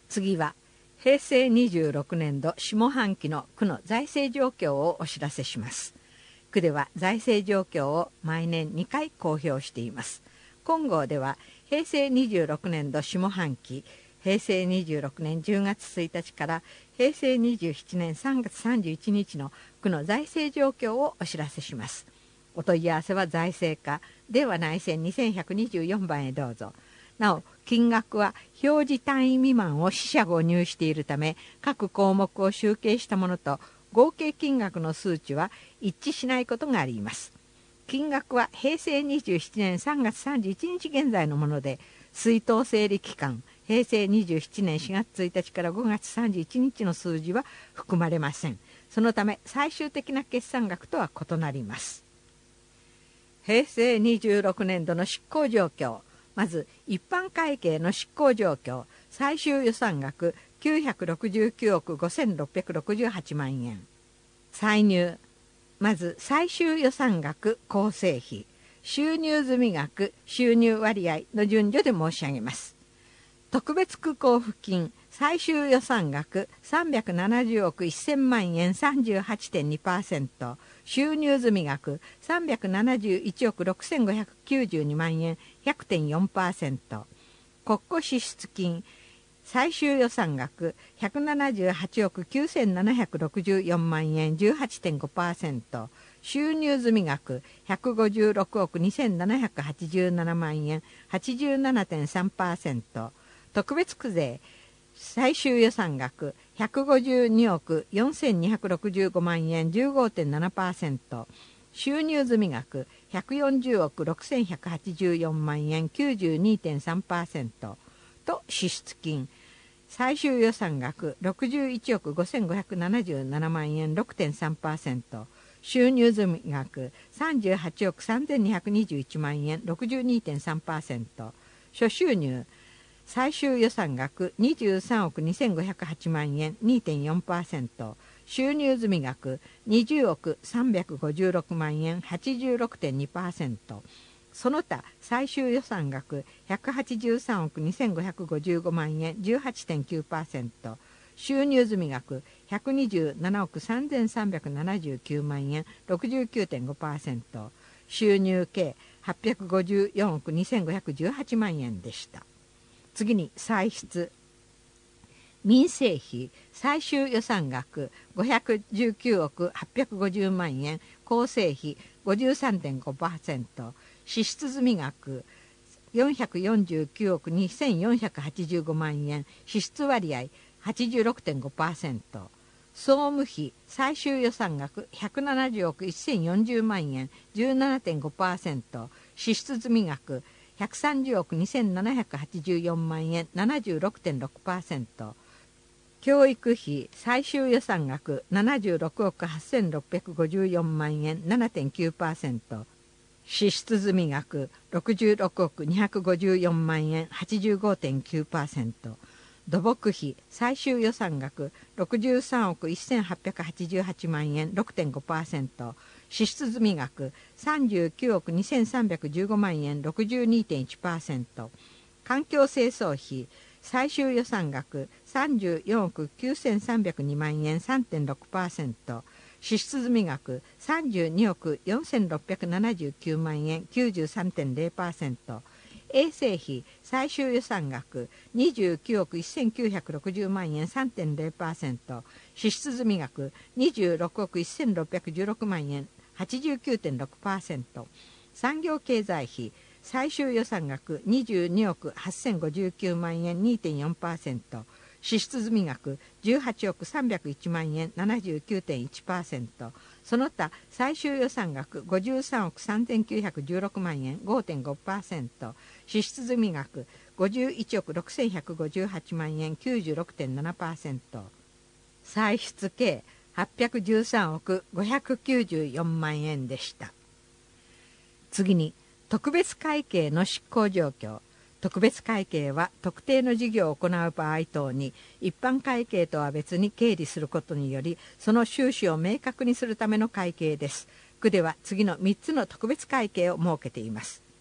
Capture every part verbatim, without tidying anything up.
次はへいせいにじゅうろくねんど下半期の区の財政状況をお知らせします。区では財政状況を毎年にかい公表しています。今号ではへいせいにじゅうろくねんど下半期、へいせいにじゅうろくねんじゅうがつついたちからへいせいにじゅうななねんさんがつさんじゅういちにちの区の財政状況をお知らせします。お問い合わせは財政課電話内線にせんひゃくにじゅうよんばんへどうぞ。なお金額は表示単位未満を四捨五入しているため、各項目を集計したものと合計金額の数値は一致しないことがあります。金額はへいせいにじゅうななねんさんがつさんじゅういちにち現在のもので、出納整理期間へいせいにじゅうななねんしがつついたちからごがつさんじゅういちにちの数字は含まれません。そのため最終的な決算額とは異なります。へいせいにじゅうろくねんどの執行状況。まず一般会計の執行状況。最終予算額きゅうひゃくろくじゅうきゅうおくごせんろっぴゃくろくじゅうはちまんえん。歳入。まず最終予算額構成費、収入済額、収入割合の順序で申し上げます。特別区交付金最終予算額さんびゃくななじゅうおくせんまんえん さんじゅうはちてんにパーセント、収入済額さんびゃくななじゅういちおくろくせんごひゃくきゅうじゅうにまんえん ひゃくてんよんパーセント、国庫支出金最終予算額ひゃくななじゅうはちおくきゅうせんななひゃくろくじゅうよんまんえん じゅうはちてんごパーセント、収入済額ひゃくごじゅうろくおくにせんななひゃくはちじゅうななまんえん はちじゅうななてんさんパーセント、特別区税最終予算額ひゃくごじゅうにおくよんせんにひゃくろくじゅうごまんえん じゅうごてんななパーセント、収入済額ひゃくよんじゅうおくろくせんひゃくはちじゅうよんまんえん きゅうじゅうにてんさんパーセントと支出金最終予算額ろくじゅういちおくごせんごひゃくななじゅうななまんえん ろくてんさんパーセント、収入済額さんじゅうはちおくさんぜんにひゃくにじゅういちまんえん ろくじゅうにてんさんパーセント、諸収入最終予算額にじゅうさんおくにせんごひゃくはちまんえん にてんよんパーセント、収入済額にじゅうおくさんびゃくごじゅうろくまんえん はちじゅうろくてんにパーセント、その他最終予算額ひゃくはちじゅうさんおくにせんごひゃくごじゅうごまんえん じゅうはちてんきゅうパーセント、収入済額ひゃくにじゅうななおくさんぜんさんびゃくななじゅうきゅうまんえん ろくじゅうきゅうてんごパーセント、収入計はっぴゃくごじゅうよんおくにせんごひゃくじゅうはちまんえんでした。次に歳出。民生費最終予算額ごひゃくじゅうきゅうおくはっぴゃくごじゅうまんえん、構成費 ごじゅうさんてんごパーセント、支出済額よんひゃくよんじゅうきゅうおくにせんよんひゃくはちじゅうごまんえん、支出割合 はちじゅうろくてんごパーセント、総務費最終予算額ひゃくななじゅうおくせんよんじゅうまんえん じゅうななてんごパーセント、支出済額ひゃくさんじゅうおくにせんななひゃくはちじゅうよんまんえん ななじゅうろくてんろくパーセント、教育費最終予算額ななじゅうろくおくはっせんろっぴゃくごじゅうよんまんえん ななてんきゅうパーセント、支出済額ろくじゅうろくおくにひゃくごじゅうよんまんえん はちじゅうごてんきゅうパーセント、土木費最終予算額ろくじゅうさんおくせんはっぴゃくはちじゅうはちまんえん ろくてんごパーセント、支出済額さんじゅうきゅうおくにせんさんびゃくじゅうごまんえん ろくじゅうにてんいちパーセント、環境清掃費最終予算額さんじゅうよんおくきゅうせんさんびゃくにまんえん さんてんろくパーセント、支出済額さんじゅうにおくよんせんろっぴゃくななじゅうきゅうまんえん きゅうじゅうさんてんぜろパーセント、衛生費最終予算額にじゅうきゅうおくせんきゅうひゃくろくじゅうまんえん さんてんぜろパーセント、支出済額にじゅうろくおくせんろっぴゃくじゅうろくまんえん はちじゅうきゅうてんろくパーセント、産業経済費最終予算額にじゅうにおくはっせんごじゅうきゅうまんえん にてんよんパーセント、支出済額じゅうはちおくさんびゃくいちまんえん ななじゅうきゅうてんいちパーセント、その他最終予算額ごじゅうさんおくさんぜんきゅうひゃくじゅうろくまんえん ごてんごパーセント、支出済額ごじゅういちおくろくせんひゃくごじゅうはちまんえん きゅうじゅうろくてんななパーセント、歳出計はっぴゃくじゅうさんおくごひゃくきゅうじゅうよんまんえんでした。次に特別会計の執行状況。特別会計は特定の事業を行う場合等に一般会計とは別に経理することにより、その収支を明確にするための会計です。区では次のみっつの特別会計を設けています。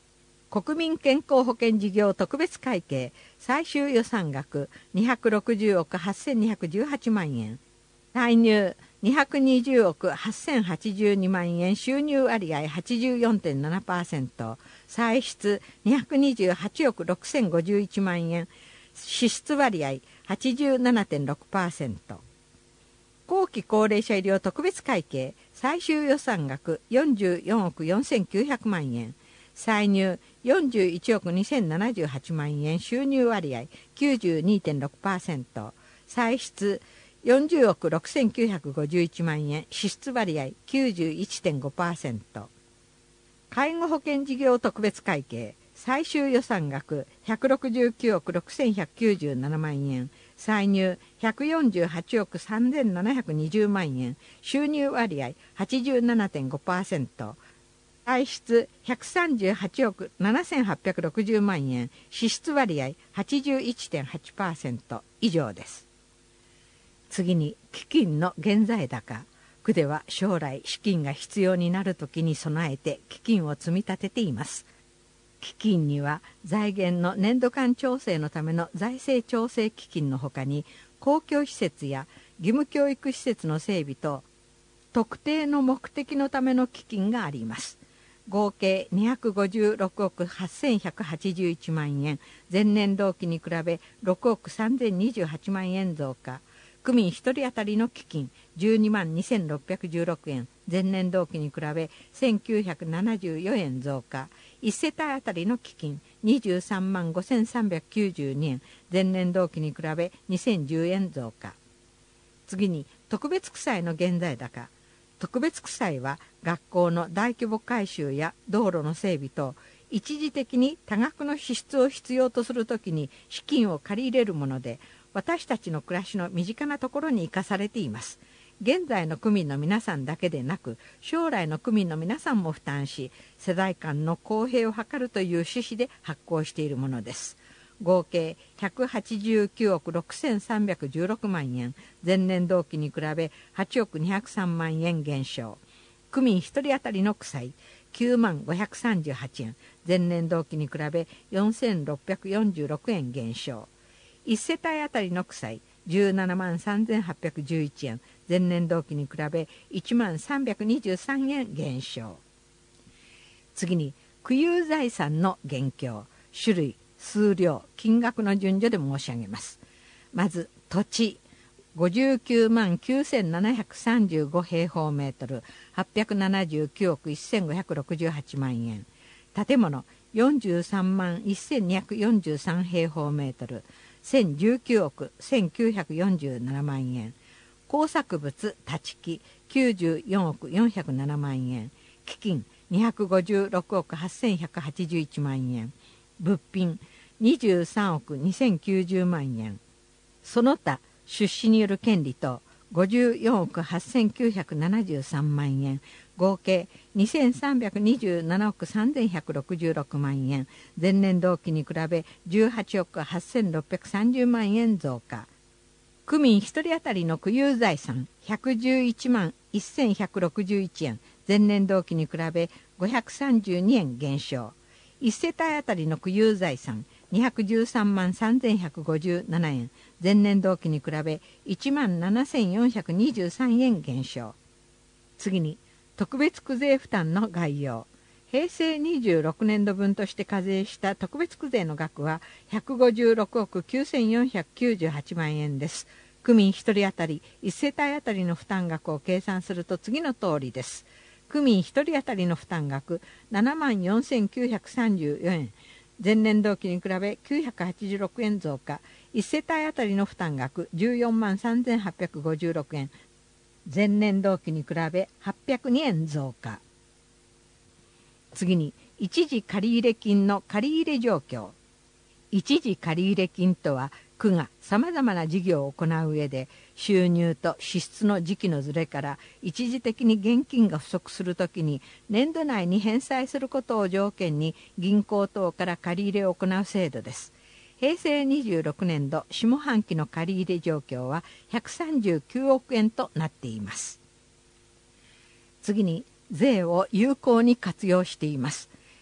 国民健康保険事業特別会計最終予算額にひゃくろくじゅうおくはっせんにひゃくじゅうはちまんえん、歳入にひゃくにじゅうおくはっせんはちじゅうにまんえん、収入割合 はちじゅうよんてんななパーセント、歳出にひゃくにじゅうはちおくろくせんごじゅういちまんえん、支出割合 はちじゅうななてんろくパーセント。後期高齢者医療特別会計最終予算額よんじゅうよんおくよんせんきゅうひゃくまんえん、歳入よんじゅういちおくにせんななじゅうはちまんえん、収入割合 きゅうじゅうにてんろくパーセント、歳出よんじゅうおくろくせんきゅうひゃくごじゅういちまんえん、支出割合 きゅうじゅういちてんごパーセント。介護保険事業特別会計最終予算額ひゃくろくじゅうきゅうおくろくせんひゃくきゅうじゅうななまんえん、歳入ひゃくよんじゅうはちおくさんぜんななひゃくにじゅうまんえん、収入割合 はちじゅうななてんごパーセント、歳出ひゃくさんじゅうはちおくななせんはっぴゃくろくじゅうまんえん、支出割合 はちじゅういちてんはちパーセント 以上です。次に基金の現在高。区では将来資金が必要になるときに備えて基金を積み立てています。基金には財源の年度間調整のための財政調整基金のほかに、公共施設や義務教育施設の整備と特定の目的のための基金があります。合計にひゃくごじゅうろくおくはっせんひゃくはちじゅういちまんえん、前年同期に比べろくおくさんぜんにじゅうはちまんえん増加。区民ひとり当たりの基金じゅうにまんにせんろっぴゃくじゅうろくえん、前年同期に比べせんきゅうひゃくななじゅうよえん増加。いち世帯当たりの基金にじゅうさんまんごせんさんびゃくきゅうじゅうにえん、前年同期に比べにせんじゅうえん増加。次に特別区債の現在高。特別区債は学校の大規模改修や道路の整備と一時的に多額の支出を必要とするときに資金を借り入れるもので、私たちの暮らしの身近なところに生かされています。現在の区民の皆さんだけでなく、将来の区民の皆さんも負担し、世代間の公平を図るという趣旨で発行しているものです。合計ひゃくはちじゅうきゅうおくろくせんさんびゃくじゅうろくまんえん、前年同期に比べはちおくにひゃくさんまんえん減少。区民ひとり当たりの区債きゅうまんごひゃくさんじゅうはちえん、前年同期に比べよんせんろっぴゃくよんじゅうろくえん減少。いち世帯当たりの区債じゅうななまんさんぜんはっぴゃくじゅういちえん、前年同期に比べいちまんさんびゃくにじゅうさんえん減少。次に区有財産の現況、種類、数量、金額の順序で申し上げます。まず土地ごじゅうきゅうまんきゅうせんななひゃくさんじゅうご平方メートル、はっぴゃくななじゅうきゅうおくせんごひゃくろくじゅうはちまんえん。建物よんじゅうさんまんせんにひゃくよんじゅうさん平方メートル、せんじゅうきゅうおくせんきゅうひゃくよんじゅうななまんえん。工作物立ち木きゅうじゅうよんおくよんひゃくななまんえん。基金にひゃくごじゅうろくおくはっせんひゃくはちじゅういちまんえん。物品にじゅうさんおくにせんきゅうじゅうまんえん。その他出資による権利とごじゅうよんおくはっせんきゅうひゃくななじゅうさんまんえん、合計にせんさんびゃくにじゅうななおくさんぜんひゃくろくじゅうろくまんえん、前年同期に比べじゅうはちおくはっせんろっぴゃくさんじゅうまんえん増加。区民ひとり当たりの区有財産ひゃくじゅういちまんせんひゃくろくじゅういちえん、前年同期に比べごひゃくさんじゅうにえん減少。いち世帯当たりの区有財産にひゃくじゅうさんまんさんぜんひゃくごじゅうななえん、前年同期に比べいちまんななせんよんひゃくにじゅうさんえん減少。次に特別区税負担の概要。平成にじゅうろくねん度分として課税した特別区税の額はひゃくごじゅうろくおくきゅうせんよんひゃくきゅうじゅうはちまんえんです。区民ひとり当たりいち世帯当たりの負担額を計算すると次の通りです。区民ひとり当たりの負担額ななまんよんせんきゅうひゃくさんじゅうよえん、前年同期に比べきゅうひゃくはちじゅうろくえん増加。いち世帯当たりの負担額じゅうよんまんさんぜんはっぴゃくごじゅうろくえん、前年同期に比べはっぴゃくにえん増加。次に一時借入金の借入状況。一時借入金とは区がさまざまな事業を行う上で収入と支出の時期のずれから一時的に現金が不足するときに年度内に返済することを条件に銀行等から借り入れを行う制度です。平成にじゅうろくねん度下半期の借入状況はひゃくさんじゅうきゅうおくえんとなっています。次に税を有効に活用しています。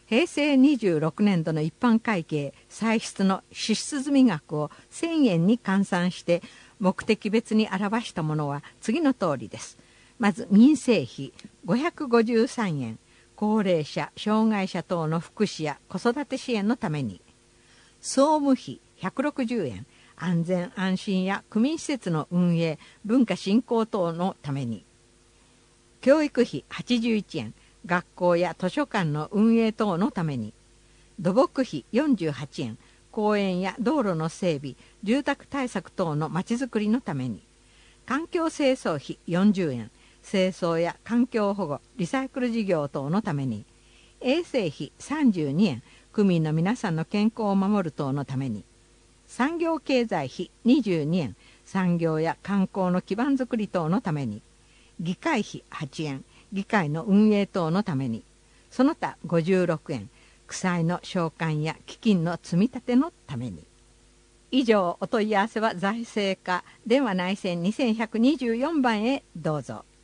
へいせいにじゅうろくねんどの一般会計歳出の支出済額をせんえんに換算して目的別に表したものは次の通りです。まず民生費ごひゃくごじゅうさんえん、高齢者障害者等の福祉や子育て支援のために。総務費ひゃくろくじゅうえん、安全安心や区民施設の運営文化振興等のために。教育費はちじゅういちえん、学校や図書館の運営等のために。土木費よんじゅうはちえん、公園や道路の整備住宅対策等のまちづくりのために。環境清掃費よんじゅうえん、清掃や環境保護リサイクル事業等のために。衛生費さんじゅうにえん、区民の皆さんの健康を守る等のために。産業経済費にじゅうにえん、産業や観光の基盤づくり等のために。議会費はちえん、議会の運営等のために。その他ごじゅうろくえん、区債の償還や基金の積み立てのために。以上、お問い合わせは財政課電話内線にせんひゃくにじゅうよんばんへどうぞ。